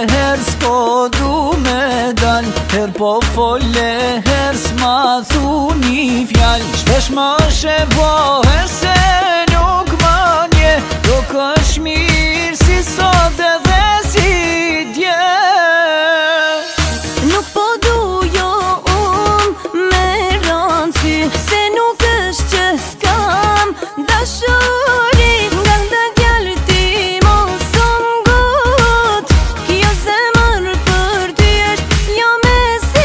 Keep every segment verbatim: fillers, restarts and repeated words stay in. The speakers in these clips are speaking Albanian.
her s'po du me dal, her po fole her s'ma thu një fjall. Shpesh më shevohe se nuk manje, do kësh mirë si sot edhe si dje. Nuk po du jo unë me rëndësi, se nuk është që s'kam dashuri. Nga nda djallë ti mos o m'gut, kjo zemër për ty është jo me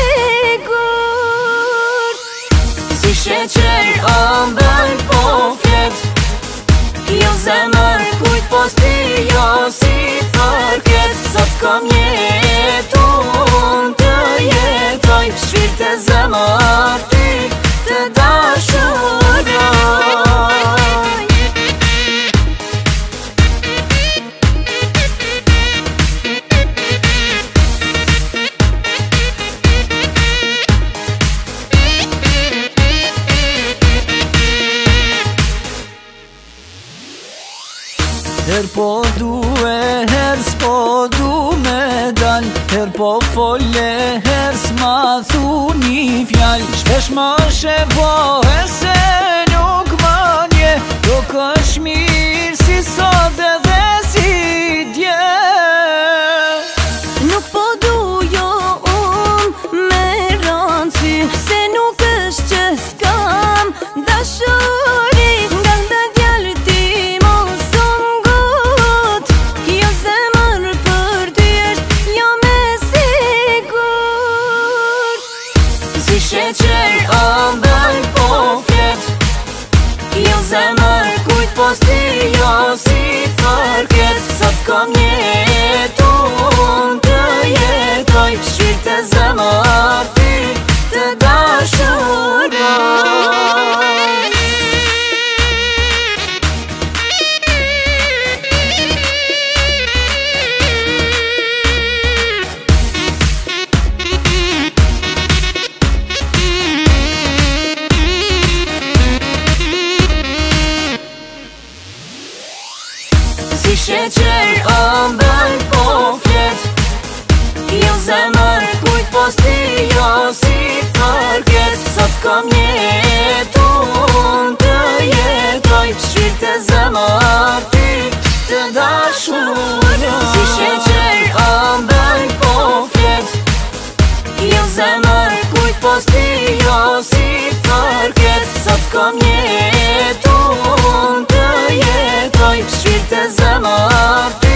sigur. Si sheqer ëmbël po flet, Kjo zemër kujt posti jo si përket. Sot kom jetun të jetoj, shpirt e zemër ty të dashuroj. Her po du e her s'po du me dal, her po fole her s'ma thu një fjall. Shpesh më shevohe se nuk manje, do kësh mirë si sot edhe si dje. Nuk po du jo unë me rëndësi, se nuk është që s'kam dashuri. Nga nda djallë ti mos o m'gut, kjo zemër për ty është jo me sigur. Si sheqer ëmbël po flet, Kjo zemër kujt posti jo si përket. Sot kom jetun të jetoj, shpirt e zemër ty të dashuroj. Si sheqer ëmbël po flet, Kjo zemër kujt posti jo si përket. Sot kom jetun të jetoj, shpirt e zemër ty të dashuroj. Si sheqer ëmbël po flet, Kjo zemër kujt posti jo si përket. Sot kom jetun të jetoj, shpirt e zemër ty